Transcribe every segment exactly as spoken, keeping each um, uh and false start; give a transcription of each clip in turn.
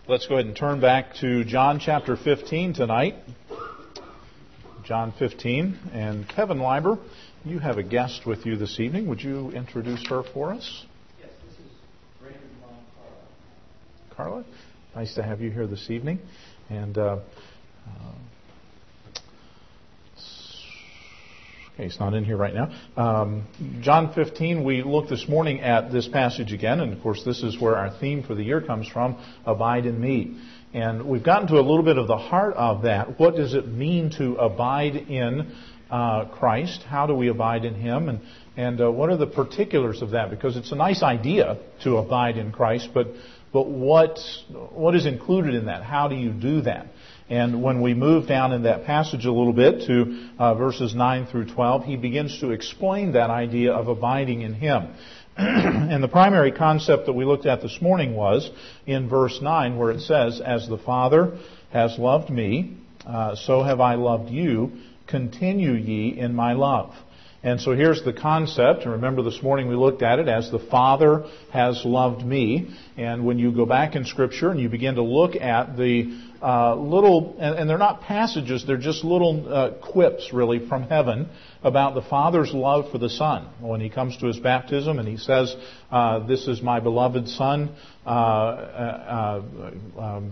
Let's go ahead and turn back to John chapter fifteen tonight. John fifteen. And Kevin Leiber, you have a guest with you this evening. Would you introduce her for us? Yes, this is Brandon Mom Carla. Carla, nice to have you here this evening. And uh, uh, okay, it's not in here right now. Um, John fifteen, we looked this morning at this passage again, and of course this is where our theme for the year comes from, Abide in Me. And we've gotten to a little bit of the heart of that. What does it mean to abide in uh, Christ? How do we abide in Him? And, and uh, what are the particulars of that? Because it's a nice idea to abide in Christ, but but what what is included in that? How do you do that? And when we move down in that passage a little bit to uh, verses nine through twelve, he begins to explain that idea of abiding in Him. And the primary concept that we looked at this morning was in verse nine, where it says, "As the Father has loved me, uh, so have I loved you. Continue ye in my love." And so here's the concept. And remember this morning we looked at it as the Father has loved me. And when you go back in Scripture and you begin to look at the uh, little, and, and they're not passages, they're just little uh, quips really from heaven about the Father's love for the Son. When He comes to His baptism and He says, uh, "This is my beloved Son, uh, uh, uh, um,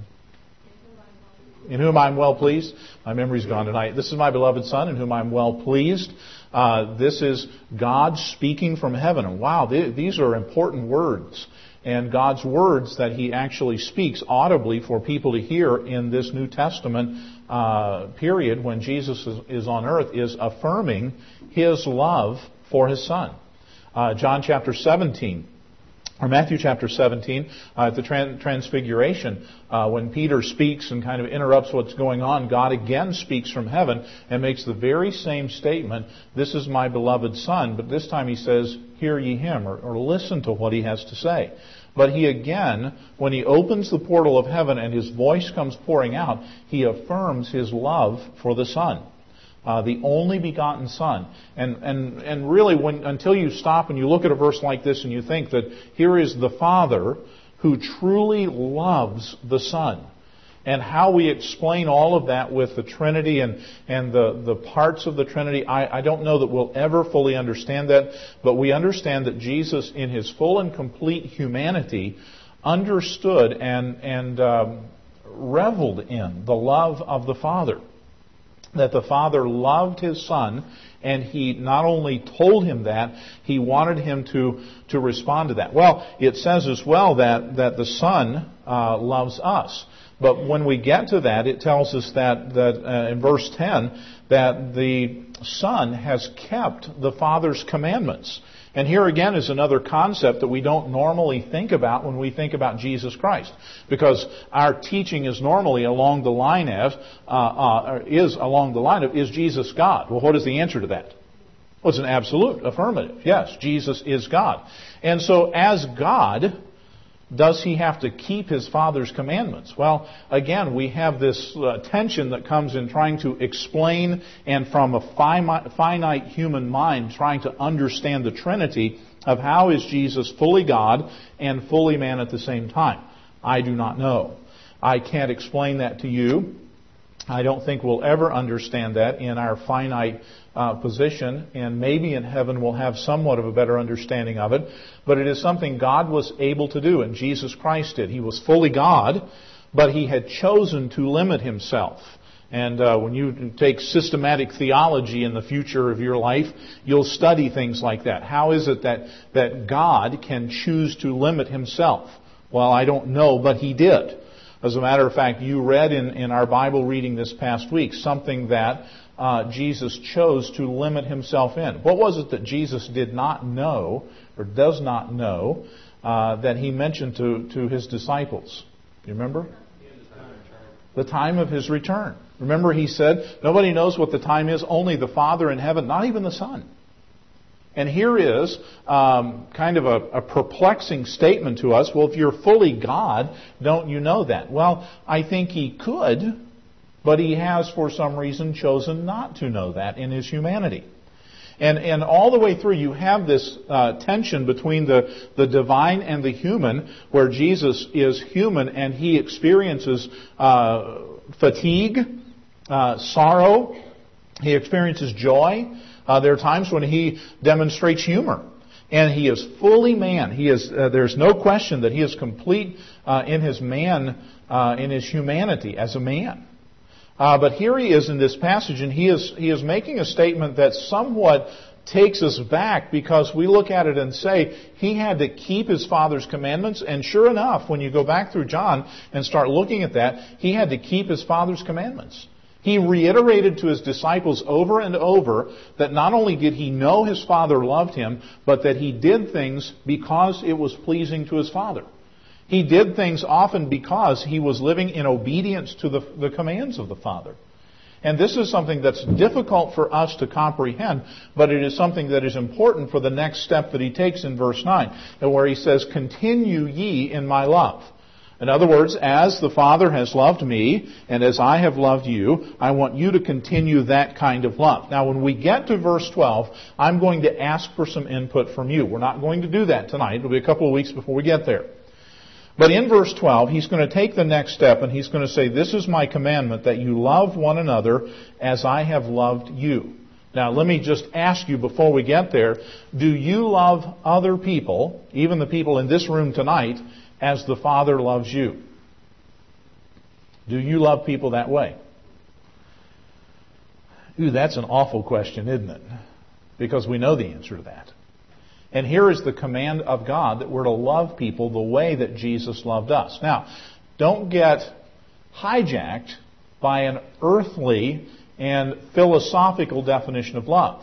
in whom I am well pleased." My memory's gone tonight. "This is my beloved Son, in whom I am well pleased." Uh, this is God speaking from heaven. And wow, th- these are important words. And God's words that He actually speaks audibly for people to hear in this New Testament uh, period when Jesus is, is on earth is affirming His love for His Son. Uh, John chapter seventeen. Or Matthew chapter seventeen, uh, at the tran- Transfiguration, uh, when Peter speaks and kind of interrupts what's going on, God again speaks from heaven and makes the very same statement, "This is my beloved Son," but this time He says, "Hear ye Him," or, or listen to what He has to say. But He again, when He opens the portal of heaven and His voice comes pouring out, He affirms His love for the Son. Uh, the only begotten Son. And, and, and really, when, until you stop and you look at a verse like this and you think that here is the Father who truly loves the Son. And how we explain all of that with the Trinity and, and the, the parts of the Trinity, I, I don't know that we'll ever fully understand that. But we understand that Jesus, in His full and complete humanity, understood and, and um, reveled in the love of the Father. That the Father loved His Son, and He not only told Him that, He wanted Him to, to respond to that. Well, it says as well that, that the Son uh, loves us. But when we get to that, it tells us that, that uh, in verse ten, that the Son has kept the Father's commandments. And here again is another concept that we don't normally think about when we think about Jesus Christ. Because our teaching is normally along the line of, uh, uh, is along the line of, is Jesus God? Well, what is the answer to that? Well, it's an absolute affirmative. Yes, Jesus is God. And so as God, does He have to keep His Father's commandments? Well, again, we have this uh, tension that comes in trying to explain and from a finite, finite human mind trying to understand the Trinity of how is Jesus fully God and fully man at the same time. I do not know. I can't explain that to you. I don't think we'll ever understand that in our finite uh, position, and maybe in heaven we'll have somewhat of a better understanding of it. But it is something God was able to do, and Jesus Christ did. He was fully God, but He had chosen to limit Himself. And uh, when you take systematic theology in the future of your life, you'll study things like that. How is it that, that God can choose to limit Himself? Well, I don't know, but He did. As a matter of fact, you read in, in our Bible reading this past week something that uh, Jesus chose to limit Himself in. What was it that Jesus did not know or does not know uh, that He mentioned to, to His disciples? Do you remember? The time of His return. Remember He said, nobody knows what the time is, only the Father in heaven, not even the Son. And here is um, kind of a, a perplexing statement to us. Well, if you're fully God, don't you know that? Well, I think He could, but He has for some reason chosen not to know that in His humanity. And, and all the way through, you have this uh, tension between the, the divine and the human, where Jesus is human and he experiences uh, fatigue, uh, sorrow, he experiences joy. Uh, there are times when he demonstrates humor. And he is fully man. He is. Uh, there's no question that he is complete uh, in his man, uh, in his humanity as a man. Uh, but here he is in this passage, and he is he is making a statement that somewhat takes us back, because we look at it and say he had to keep his Father's commandments. And sure enough, when you go back through John and start looking at that, he had to keep his Father's commandments. He reiterated to his disciples over and over that not only did he know his Father loved him, but that he did things because it was pleasing to his Father. He did things often because he was living in obedience to the, the commands of the Father. And this is something that's difficult for us to comprehend, but it is something that is important for the next step that he takes in verse nine, where he says, "Continue ye in my love." In other words, as the Father has loved me, and as I have loved you, I want you to continue that kind of love. Now, when we get to verse twelve, I'm going to ask for some input from you. We're not going to do that tonight. It'll be a couple of weeks before we get there. But in verse twelve, he's going to take the next step, and he's going to say, "This is my commandment, that you love one another as I have loved you." Now, let me just ask you before we get there, do you love other people, even the people in this room tonight, as the Father loves you? Do you love people that way? Ooh, that's an awful question, isn't it? Because we know the answer to that. And here is the command of God that we're to love people the way that Jesus loved us. Now, don't get hijacked by an earthly and philosophical definition of love.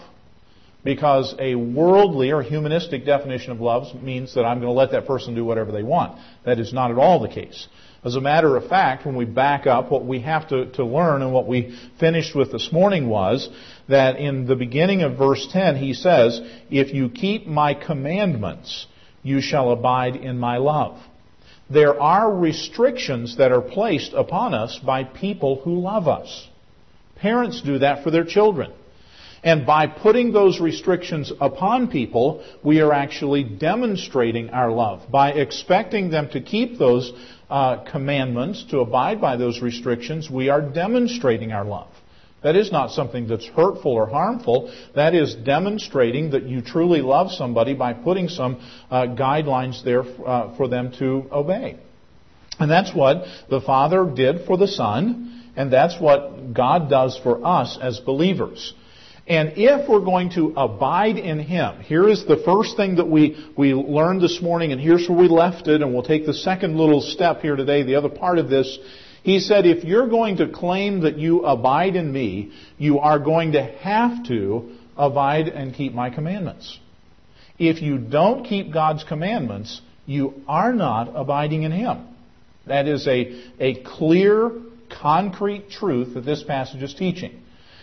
Because a worldly or humanistic definition of love means that I'm going to let that person do whatever they want. That is not at all the case. As a matter of fact, when we back up, what we have to, to learn, and what we finished with this morning, was that in the beginning of verse ten, he says, "If you keep my commandments, you shall abide in my love." There are restrictions that are placed upon us by people who love us. Parents do that for their children. And by putting those restrictions upon people, we are actually demonstrating our love. By expecting them to keep those uh, commandments, to abide by those restrictions, we are demonstrating our love. That is not something that's hurtful or harmful. That is demonstrating that you truly love somebody by putting some uh, guidelines there uh, for them to obey. And that's what the Father did for the Son, and that's what God does for us as believers. And if we're going to abide in Him, here is the first thing that we, we learned this morning, and here's where we left it, and we'll take the second little step here today, the other part of this. He said, if you're going to claim that you abide in me, you are going to have to abide and keep my commandments. If you don't keep God's commandments, you are not abiding in Him. That is a, a clear, concrete truth that this passage is teaching.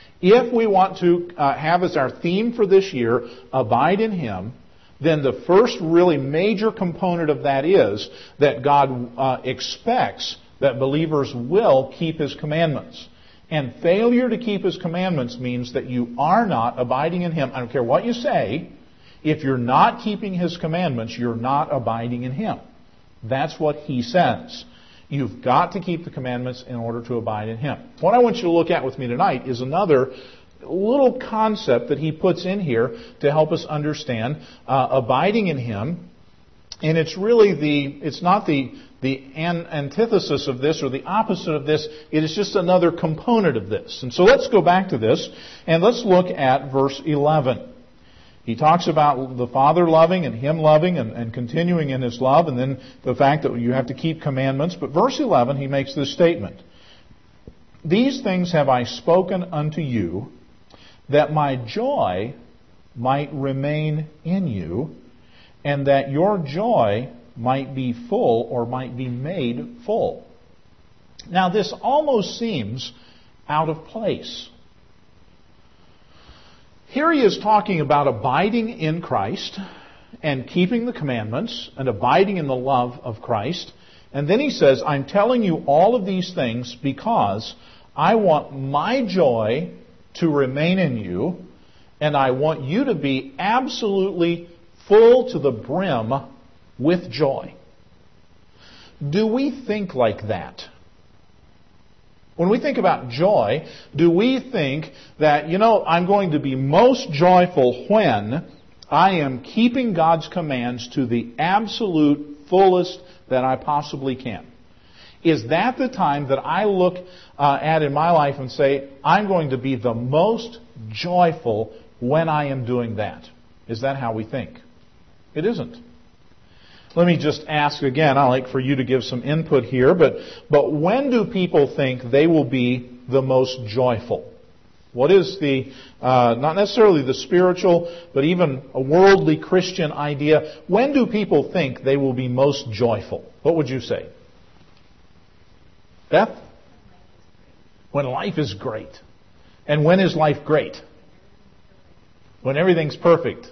If we want to uh, have as our theme for this year, abide in Him, then the first really major component of that is that God uh, expects that believers will keep His commandments. And failure to keep His commandments means that you are not abiding in Him. I don't care what you say. If you're not keeping His commandments, you're not abiding in Him. That's what He says. You've got to keep the commandments in order to abide in Him. What I want you to look at with me tonight is another little concept that he puts in here to help us understand uh, abiding in Him. And it's really the, it's not the, the an- antithesis of this or the opposite of this. It is just another component of this. And so let's go back to this and let's look at verse eleven. He talks about the Father loving and Him loving and, and continuing in His love, and then the fact that you have to keep commandments. But verse eleven, he makes this statement. These things have I spoken unto you, that my joy might remain in you, and that your joy might be full, or might be made full. Now this almost seems out of place. Here he is talking about abiding in Christ and keeping the commandments and abiding in the love of Christ. And then he says, I'm telling you all of these things because I want my joy to remain in you And I want you to be absolutely full to the brim with joy. Do we think like that? When we think about joy, do we think that, you know, I'm going to be most joyful when I am keeping God's commands to the absolute fullest that I possibly can? Is that the time that I look uh, at in my life and say, I'm going to be the most joyful when I am doing that? Is that how we think? It isn't. Let me just ask again. I'd like for you to give some input here. But, but when do people think they will be the most joyful? What is the, uh, not necessarily the spiritual, but even a worldly Christian idea? When do people think they will be most joyful? What would you say? Beth? When life is great. And when is life great? When everything's perfect.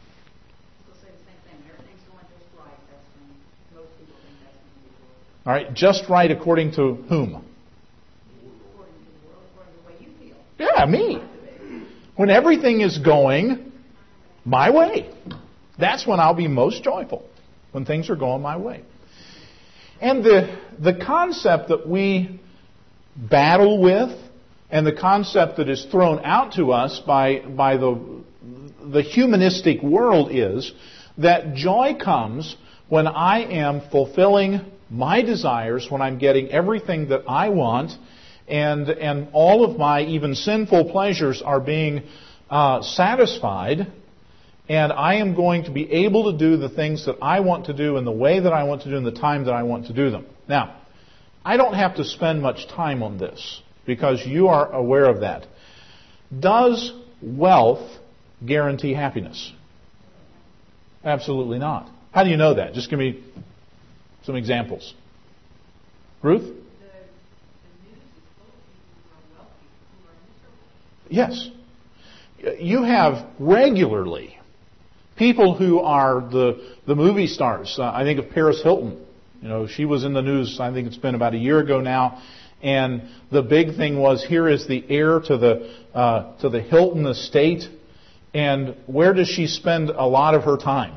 All right, just right according to whom? Yeah, me. When everything is going my way. That's when I'll be most joyful. When things are going my way. And the the concept that we battle with, and the concept that is thrown out to us by by the the humanistic world is that joy comes when I am fulfilling my desires, when I'm getting everything that I want, and and all of my even sinful pleasures are being uh, satisfied, and I am going to be able to do the things that I want to do in the way that I want to do in the time that I want to do them. Now, I don't have to spend much time on this, because you are aware of that. Does wealth guarantee happiness? Absolutely not. How do you know that? Just give me some examples. Ruth? Yes. You have regularly people who are the the movie stars. Uh, I think of Paris Hilton. You know, she was in the news, I think it's been about a year ago now, and the big thing was, here is the heir to the uh, to the Hilton estate, and where does she spend a lot of her time?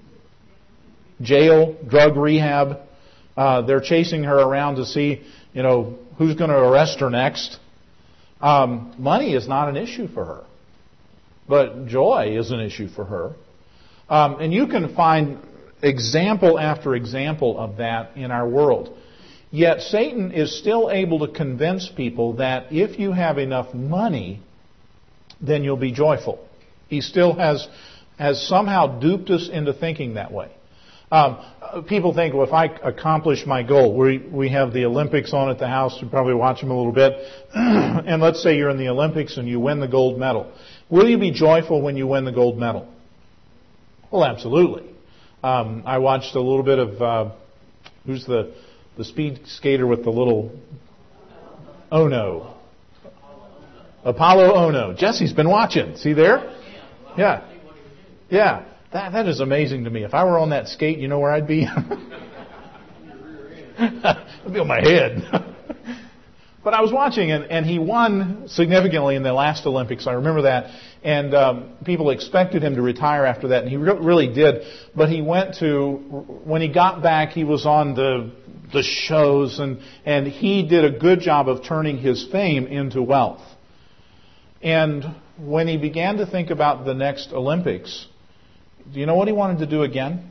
Jail, drug rehab. Uh, they're chasing her around to see, you know, who's going to arrest her next. Um, money is not an issue for her, but joy is an issue for her. Um, and you can find example after example of that in our world. Yet Satan is still able to convince people that if you have enough money, then you'll be joyful. He still has has somehow duped us into thinking that way. Um, people think, well, if I accomplish my goal, we we have the Olympics on at the house, you probably watch them a little bit, and let's say you're in the Olympics and you win the gold medal. Will you be joyful when you win the gold medal? Well, absolutely. Um, I watched a little bit of, uh, who's the the speed skater with the little Ono? Apollo Ono. Jesse's been watching. See there? Yeah. Yeah. That that is amazing to me. If I were on that skate, you know where I'd be? I'd be on my head. But I was watching, and, and he won significantly in the last Olympics. I remember that. And um, people expected him to retire after that, and he re- really did. But he went to, when he got back, he was on the the shows, and, and he did a good job of turning his fame into wealth. And when he began to think about the next Olympics, do you know what he wanted to do again?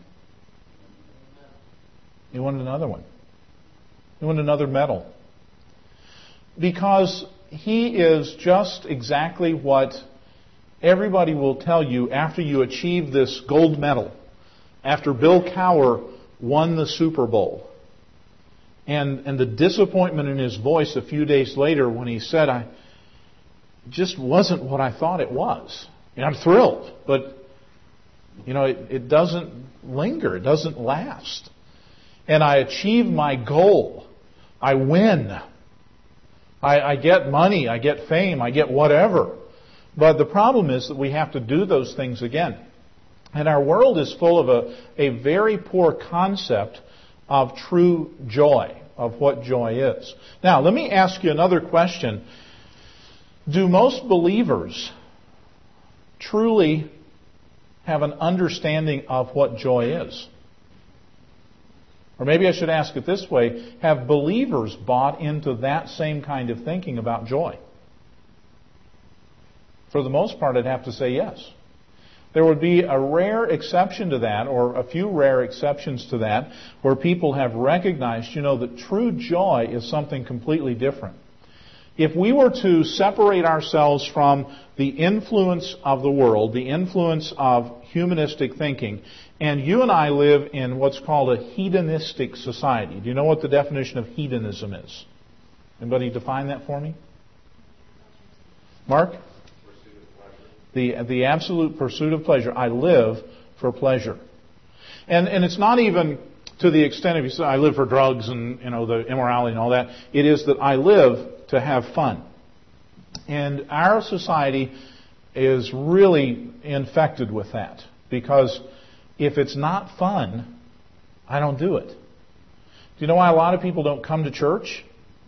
He wanted another one. He wanted another medal. Because he is just exactly what everybody will tell you after you achieve this gold medal. After Bill Cowher won the Super Bowl. And, and the disappointment in his voice a few days later when he said, I just wasn't what I thought it was. And I'm thrilled, but you know, it, it doesn't linger. It doesn't last. And I achieve my goal. I win. I, I get money. I get fame. I get whatever. But the problem is that we have to do those things again. And our world is full of a, a very poor concept of true joy, of what joy is. Now, let me ask you another question. Do most believers truly have an understanding of what joy is? Or maybe I should ask it this way, have believers bought into that same kind of thinking about joy? For the most part, I'd have to say yes. There would be a rare exception to that, or a few rare exceptions to that, where people have recognized, you know, that true joy is something completely different. If we were to separate ourselves from the influence of the world, the influence of humanistic thinking, and you and I live in what's called a hedonistic society. Do you know what the definition of hedonism is? Anybody define that for me? Mark? The, the absolute pursuit of pleasure. I live for pleasure. And, and it's not even to the extent of you say, I live for drugs and, you know, the immorality and all that. It is that I live to have fun. And our society is really infected with that. Because if it's not fun, I don't do it. Do you know why a lot of people don't come to church?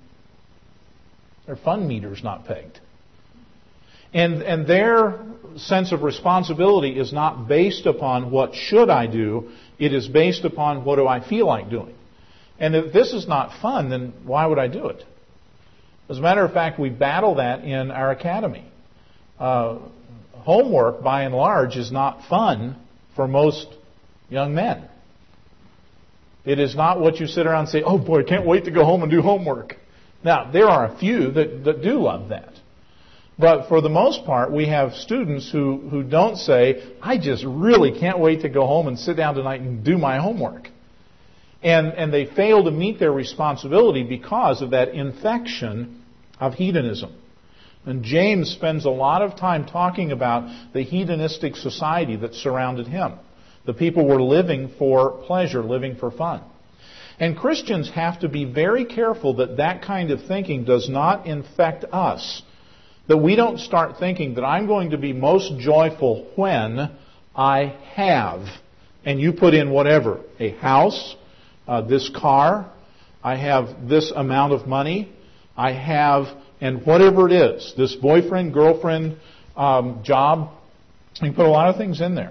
Their fun meter's not pegged. And, and their sense of responsibility is not based upon what should I do. It is based upon what do I feel like doing. And if this is not fun, then why would I do it? As a matter of fact, we battle that in our academy. Uh, homework, by and large, is not fun for most young men. It is not what you sit around and say, oh boy, I can't wait to go home and do homework. Now, there are a few that, that do love that. But for the most part, we have students who, who don't say, I just really can't wait to go home and sit down tonight and do my homework. And, and they fail to meet their responsibility because of that infection of hedonism. And James spends a lot of time talking about the hedonistic society that surrounded him. The people were living for pleasure, living for fun. And Christians have to be very careful that that kind of thinking does not infect us. That we don't start thinking that I'm going to be most joyful when I have, and you put in whatever, a house, uh, this car, I have this amount of money, I have, and whatever it is, this boyfriend, girlfriend, um, job, you put a lot of things in there.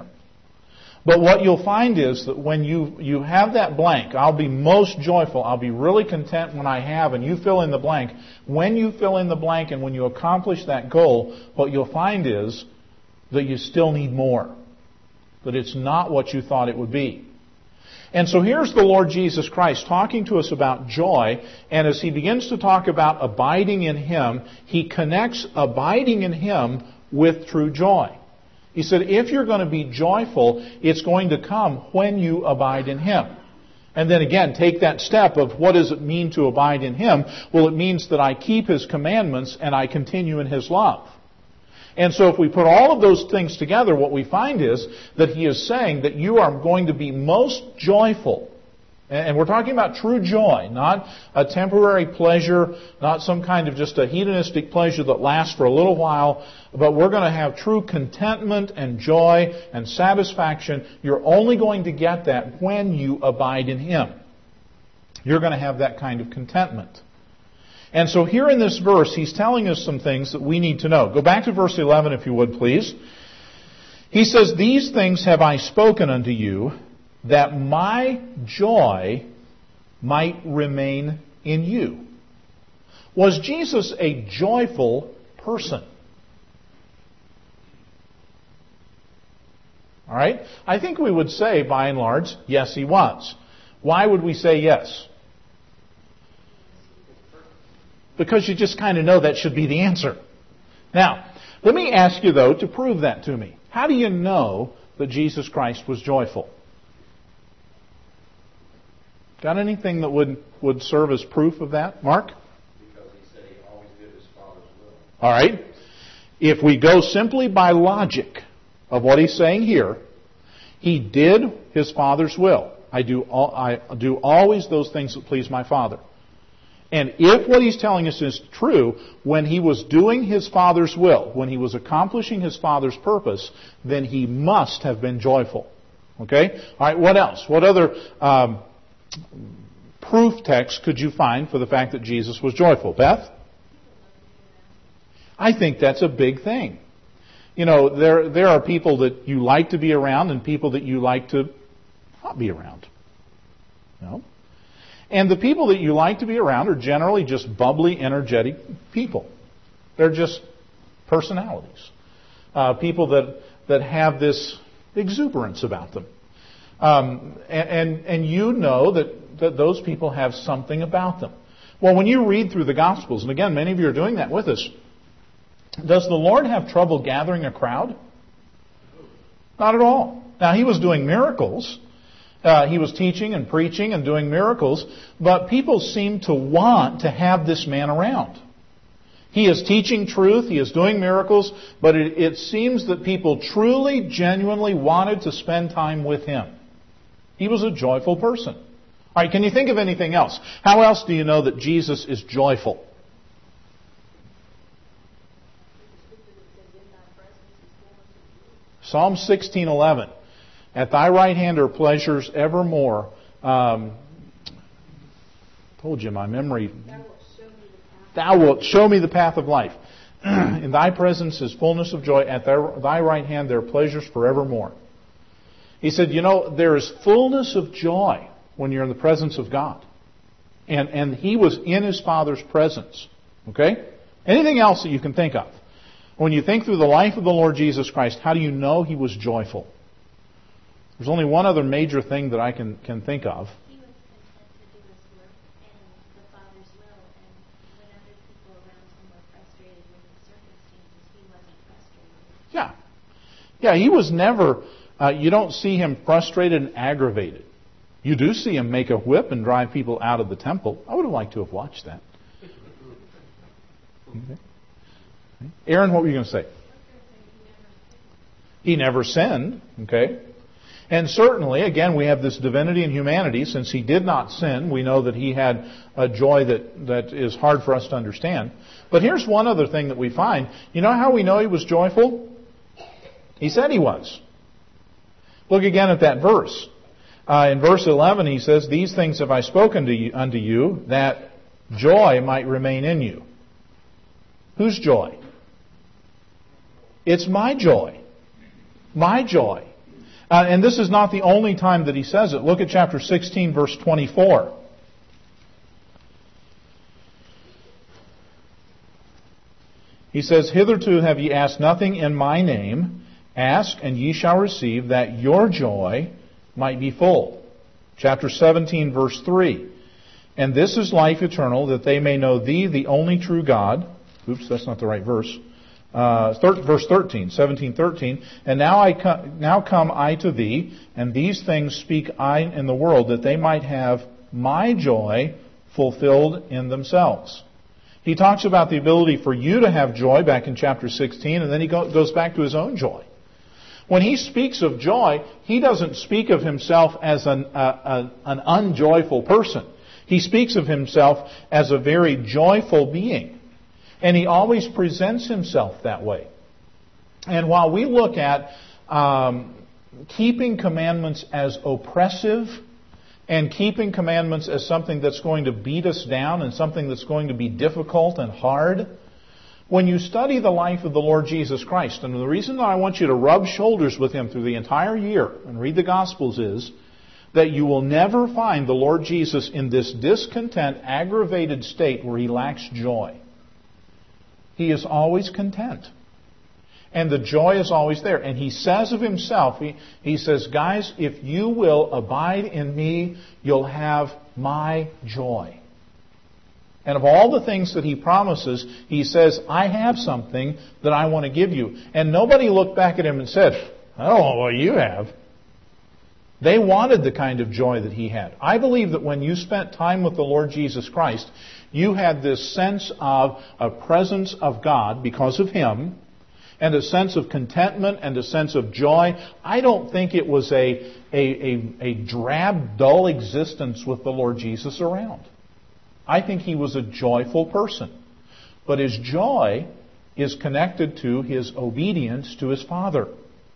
But what you'll find is that when you, you have that blank, I'll be most joyful, I'll be really content when I have, and you fill in the blank. When you fill in the blank and when you accomplish that goal, what you'll find is that you still need more. That it's not what you thought it would be. And so here's the Lord Jesus Christ talking to us about joy, and as He begins to talk about abiding in Him, He connects abiding in Him with true joy. He said, if you're going to be joyful, it's going to come when you abide in Him. And then again, take that step of what does it mean to abide in Him? Well, it means that I keep His commandments and I continue in His love. And so if we put all of those things together, what we find is that He is saying that you are going to be most joyful. And we're talking about true joy, not a temporary pleasure, not some kind of just a hedonistic pleasure that lasts for a little while, but we're going to have true contentment and joy and satisfaction. You're only going to get that when you abide in Him. You're going to have that kind of contentment. And so here in this verse, He's telling us some things that we need to know. Go back to verse eleven, if you would, please. He says, these things have I spoken unto you, that my joy might remain in you. Was Jesus a joyful person? All right? I think we would say, by and large, yes, He was. Why would we say yes? Because you just kind of know that should be the answer. Now, let me ask you, though, to prove that to me. How do you know that Jesus Christ was joyful? Got anything that would, would serve as proof of that? Mark? Because He said He always did His Father's will. All right. If we go simply by logic of what He's saying here, He did His Father's will. I do, all, I do always those things that please my Father. And if what He's telling us is true, when He was doing His Father's will, when He was accomplishing His Father's purpose, then He must have been joyful. Okay? All right, what else? What other um, proof text could you find for the fact that Jesus was joyful? Beth? I think that's a big thing. You know, there there are people that you like to be around and people that you like to not be around. You know? And the people that you like to be around are generally just bubbly, energetic people. They're just personalities. Uh, people that, that have this exuberance about them. Um, and, and, and you know that, that those people have something about them. Well, when you read through the Gospels, and again, many of you are doing that with us, does the Lord have trouble gathering a crowd? Not at all. Now, He was doing miracles. Uh, he was teaching and preaching and doing miracles, but people seem to want to have this man around. He is teaching truth, he is doing miracles, but it, it seems that people truly, genuinely wanted to spend time with him. He was a joyful person. All right, can you think of anything else? How else do you know that Jesus is joyful? Psalm sixteen eleven. At thy right hand are pleasures evermore. Um, told you my memory. Thou wilt show me the path of life. In thy presence is fullness of joy. At thy, thy right hand there are pleasures forevermore. He said, you know, there is fullness of joy when you're in the presence of God. And, and he was in his Father's presence. Okay? Anything else that you can think of? When you think through the life of the Lord Jesus Christ, how do you know he was joyful? There's only one other major thing that I can, can think of. He was content to do his work and the Father's will, and when other people around him were frustrated with the circumstances, he wasn't frustrated. Yeah. Yeah, he was never, uh, you don't see him frustrated and aggravated. You do see him make a whip and drive people out of the temple. I would have liked to have watched that. Okay. Aaron, what were you going to say? He never sinned, okay? And certainly, again, we have this divinity and humanity. Since he did not sin, we know that he had a joy that, that is hard for us to understand. But here's one other thing that we find. You know how we know he was joyful? He said he was. Look again at that verse. Uh, in verse eleven, he says, these things have I spoken to you, unto you, that joy might remain in you. Whose joy? It's my joy. My joy. Uh, and this is not the only time that he says it. Look at chapter sixteen, verse twenty-four. He says, hitherto have ye asked nothing in my name. Ask, and ye shall receive, that your joy might be full. Chapter seventeen, verse three. And this is life eternal, that they may know thee, the only true God. Oops, that's not the right verse. Uh, thir- verse thirteen, seventeen, thirteen. And now I com- now come I to thee, and these things speak I in the world, that they might have my joy fulfilled in themselves. He talks about the ability for you to have joy back in chapter sixteen, and then he go- goes back to his own joy. When he speaks of joy, he doesn't speak of himself as an, uh, uh, an unjoyful person. He speaks of himself as a very joyful being. And he always presents himself that way. And while we look at um, keeping commandments as oppressive and keeping commandments as something that's going to beat us down and something that's going to be difficult and hard, when you study the life of the Lord Jesus Christ, and the reason that I want you to rub shoulders with him through the entire year and read the Gospels is that you will never find the Lord Jesus in this discontent, aggravated state where he lacks joy. He is always content. And the joy is always there. And he says of himself, he, he says, guys, if you will abide in me, you'll have my joy. And of all the things that he promises, he says, I have something that I want to give you. And nobody looked back at him and said, I don't know what you have. They wanted the kind of joy that he had. I believe that when you spent time with the Lord Jesus Christ, you had this sense of a presence of God because of him, and a sense of contentment and a sense of joy. I don't think it was a, a, a, a drab, dull existence with the Lord Jesus around. I think he was a joyful person. But his joy is connected to his obedience to his Father.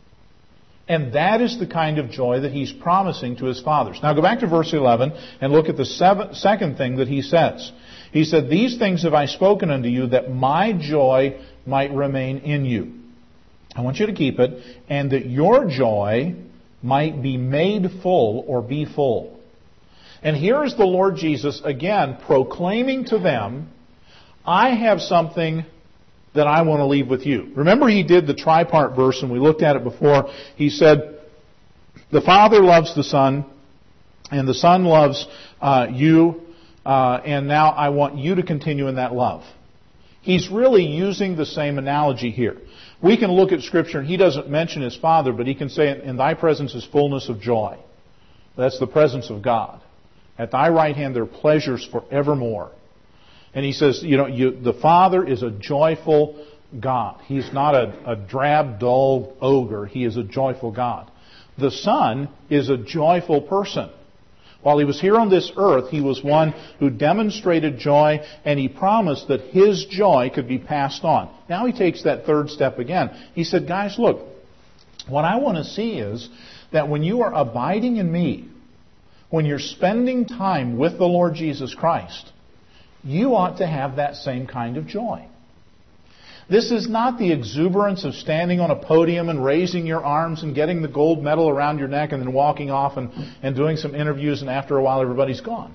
And that is the kind of joy that he's promising to his fathers. Now go back to verse eleven and look at the seven, second thing that he says. He said, these things have I spoken unto you, that my joy might remain in you. I want you to keep it, and that your joy might be made full or be full. And here is the Lord Jesus again proclaiming to them, I have something that I want to leave with you. Remember he did the tripart verse, and we looked at it before. He said, the Father loves the Son, and the Son loves uh, you, uh, and now I want you to continue in that love. He's really using the same analogy here. We can look at Scripture, and he doesn't mention his Father, but he can say, in thy presence is fullness of joy. That's the presence of God. At thy right hand there are pleasures forevermore. And he says, you know, you, the Father is a joyful God. He's not a, a drab, dull ogre. He is a joyful God. The Son is a joyful person. While he was here on this earth, he was one who demonstrated joy, and he promised that his joy could be passed on. Now he takes that third step again. He said, guys, look, what I want to see is that when you are abiding in me, when you're spending time with the Lord Jesus Christ, you ought to have that same kind of joy. This is not the exuberance of standing on a podium and raising your arms and getting the gold medal around your neck and then walking off and, and doing some interviews, and after a while everybody's gone.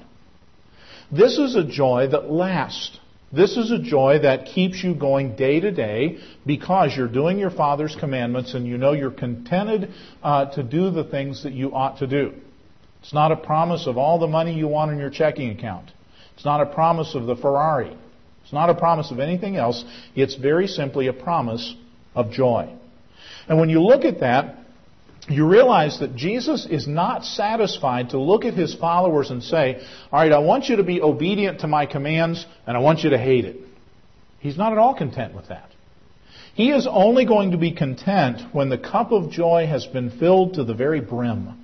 This is a joy that lasts. This is a joy that keeps you going day to day because you're doing your Father's commandments and you know you're contented uh, to do the things that you ought to do. It's not a promise of all the money you want in your checking account. It's not a promise of the Ferrari. It's not a promise of anything else. It's very simply a promise of joy. And when you look at that, you realize that Jesus is not satisfied to look at his followers and say, all right, I want you to be obedient to my commands, and I want you to hate it. He's not at all content with that. He is only going to be content when the cup of joy has been filled to the very brim.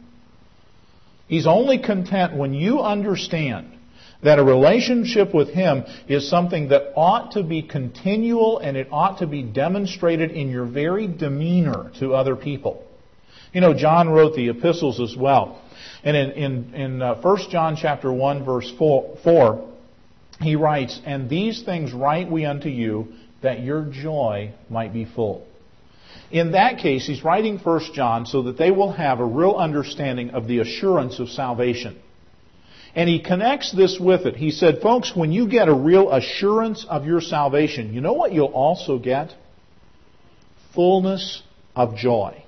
He's only content when you understand that a relationship with him is something that ought to be continual, and it ought to be demonstrated in your very demeanor to other people. You know, John wrote the epistles as well. And in, in, in uh, First John chapter one, verse four, four, he writes, and these things write we unto you, that your joy might be full. In that case, he's writing First John so that they will have a real understanding of the assurance of salvation. And he connects this with it. He said, folks, when you get a real assurance of your salvation, you know what you'll also get? Fullness of joy.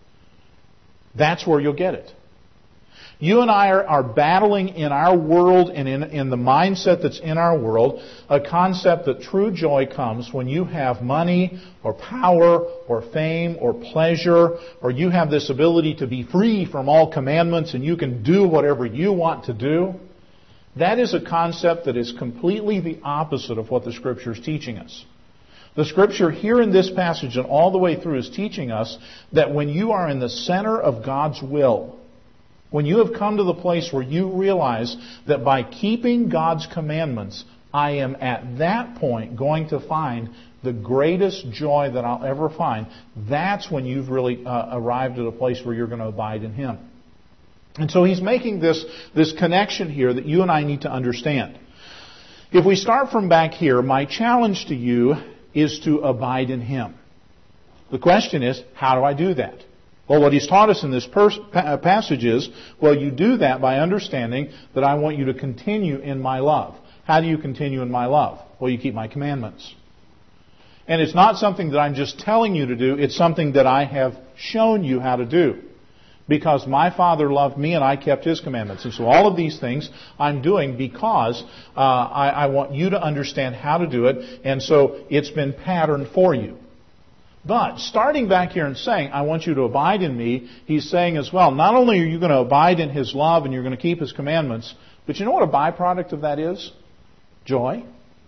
That's where you'll get it. You and I are, are battling in our world and in, in the mindset that's in our world a concept that true joy comes when you have money or power or fame or pleasure, or you have this ability to be free from all commandments and you can do whatever you want to do. That is a concept that is completely the opposite of what the Scripture is teaching us. The Scripture here in this passage and all the way through is teaching us that when you are in the center of God's will, when you have come to the place where you realize that by keeping God's commandments, I am at that point going to find the greatest joy that I'll ever find, that's when you've really uh, arrived at a place where you're going to abide in Him. And so he's making this, this connection here that you and I need to understand. If we start from back here, my challenge to you is to abide in Him. The question is, how do I do that? Well, what he's taught us in this pers- passage is, well, you do that by understanding that I want you to continue in my love. How do you continue in my love? Well, you keep my commandments. And it's not something that I'm just telling you to do. It's something that I have shown you how to do. Because my Father loved me and I kept His commandments. And so all of these things I'm doing because uh, I, I want you to understand how to do it. And so it's been patterned for you. But starting back here and saying, I want you to abide in me, he's saying as well, not only are you going to abide in His love and you're going to keep His commandments, but you know what a byproduct of that is? Joy.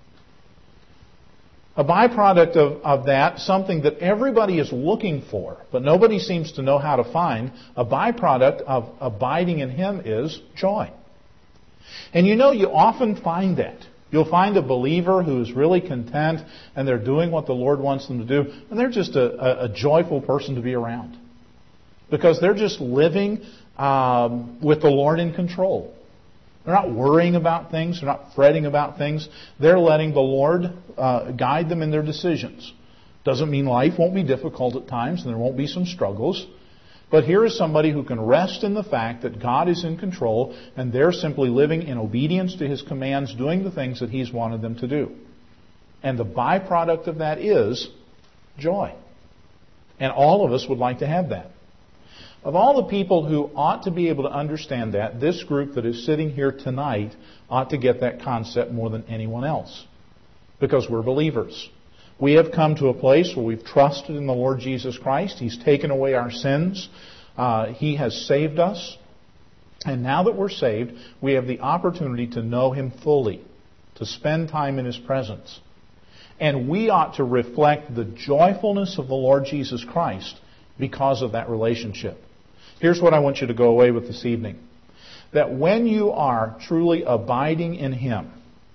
A byproduct of, of that, something that everybody is looking for, but nobody seems to know how to find, a byproduct of abiding in Him is joy. And you know, you often find that. You'll find a believer who's really content and they're doing what the Lord wants them to do, and they're just a, a, a joyful person to be around. Because they're just living um, with the Lord in control. They're not worrying about things. They're not fretting about things. They're letting the Lord uh, guide them in their decisions. Doesn't mean life won't be difficult at times and there won't be some struggles. But here is somebody who can rest in the fact that God is in control and they're simply living in obedience to His commands, doing the things that He's wanted them to do. And the byproduct of that is joy. And all of us would like to have that. Of all the people who ought to be able to understand that, this group that is sitting here tonight ought to get that concept more than anyone else. Because we're believers. We have come to a place where we've trusted in the Lord Jesus Christ. He's taken away our sins. Uh, he has saved us. And now that we're saved, we have the opportunity to know Him fully, to spend time in His presence. And we ought to reflect the joyfulness of the Lord Jesus Christ because of that relationship. Here's what I want you to go away with this evening. That when you are truly abiding in Him,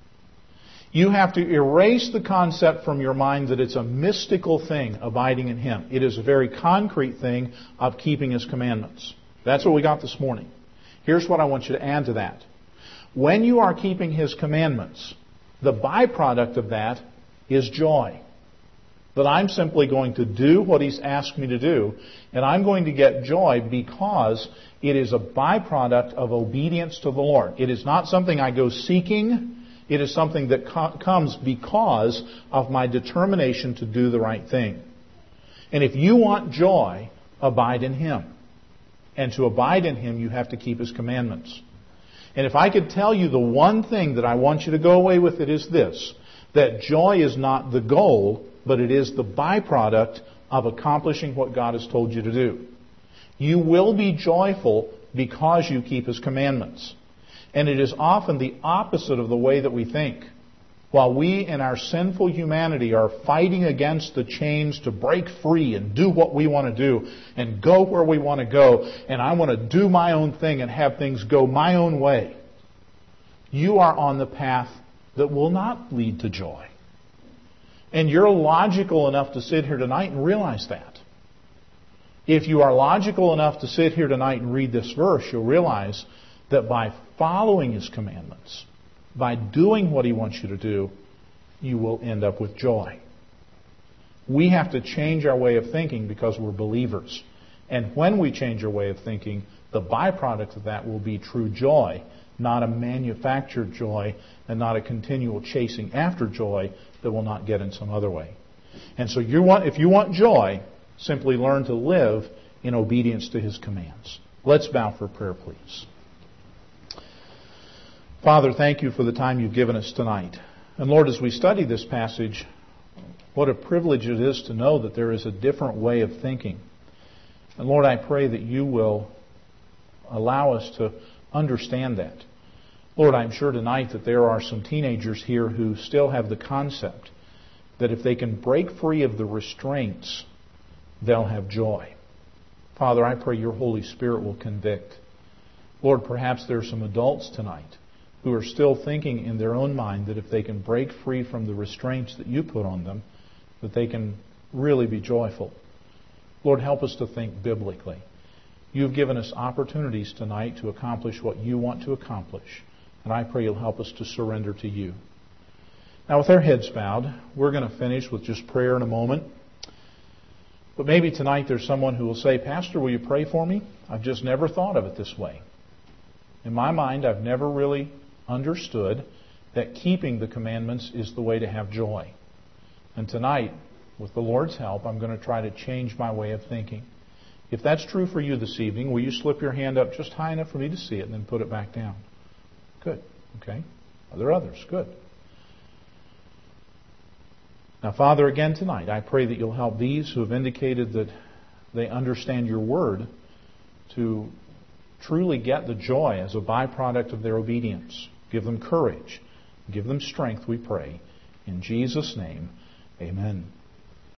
you have to erase the concept from your mind that it's a mystical thing, abiding in Him. It is a very concrete thing of keeping His commandments. That's what we got this morning. Here's what I want you to add to that. When you are keeping His commandments, the byproduct of that is joy. That I'm simply going to do what He's asked me to do, and I'm going to get joy because it is a byproduct of obedience to the Lord. It is not something I go seeking. It is something that co- comes because of my determination to do the right thing. And if you want joy, abide in Him. And to abide in Him, you have to keep His commandments. And if I could tell you the one thing that I want you to go away with, it is this: that joy is not the goal, but it is the byproduct of accomplishing what God has told you to do. You will be joyful because you keep His commandments. And it is often the opposite of the way that we think. While we in our sinful humanity are fighting against the chains to break free and do what we want to do and go where we want to go, and I want to do my own thing and have things go my own way, you are on the path that will not lead to joy. And you're logical enough to sit here tonight and realize that. If you are logical enough to sit here tonight and read this verse, you'll realize that by following His commandments, by doing what He wants you to do, you will end up with joy. We have to change our way of thinking because we're believers. And when we change our way of thinking, the byproduct of that will be true joy, not a manufactured joy and not a continual chasing after joy that will not get in some other way. And so you want, if you want joy, simply learn to live in obedience to His commands. Let's bow for prayer, please. Father, thank You for the time You've given us tonight. And Lord, as we study this passage, what a privilege it is to know that there is a different way of thinking. And Lord, I pray that You will allow us to understand that. Lord, I'm sure tonight that there are some teenagers here who still have the concept that if they can break free of the restraints, they'll have joy. Father, I pray Your Holy Spirit will convict. Lord, perhaps there are some adults tonight who are still thinking in their own mind that if they can break free from the restraints that You put on them, that they can really be joyful. Lord, help us to think biblically. You've given us opportunities tonight to accomplish what You want to accomplish. And I pray You'll help us to surrender to You. Now, with our heads bowed, we're going to finish with just prayer in a moment. But maybe tonight there's someone who will say, Pastor, will you pray for me? I've just never thought of it this way. In my mind, I've never really understood that keeping the commandments is the way to have joy. And tonight, with the Lord's help, I'm going to try to change my way of thinking. If that's true for you this evening, will you slip your hand up just high enough for me to see it and then put it back down? Good. Okay. Are there others? Good. Now, Father, again tonight, I pray that You'll help these who have indicated that they understand Your Word to truly get the joy as a byproduct of their obedience. Give them courage. Give them strength, we pray. In Jesus' name, amen.